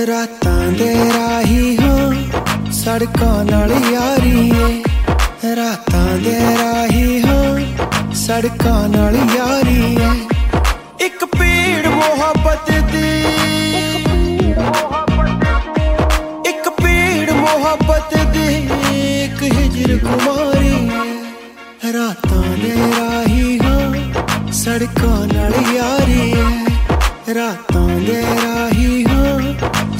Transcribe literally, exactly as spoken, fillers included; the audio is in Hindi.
रातां दे राही हो सड़कों नाल यारी है। रातां दे राही हो सड़कों नाल यारी है। एक पीड़ मोहब्बत दी, एक पीड़ मोहब्बत दी, एक हिजर कुमारी है। रातां दे राही हो सड़कों नाल यारी है।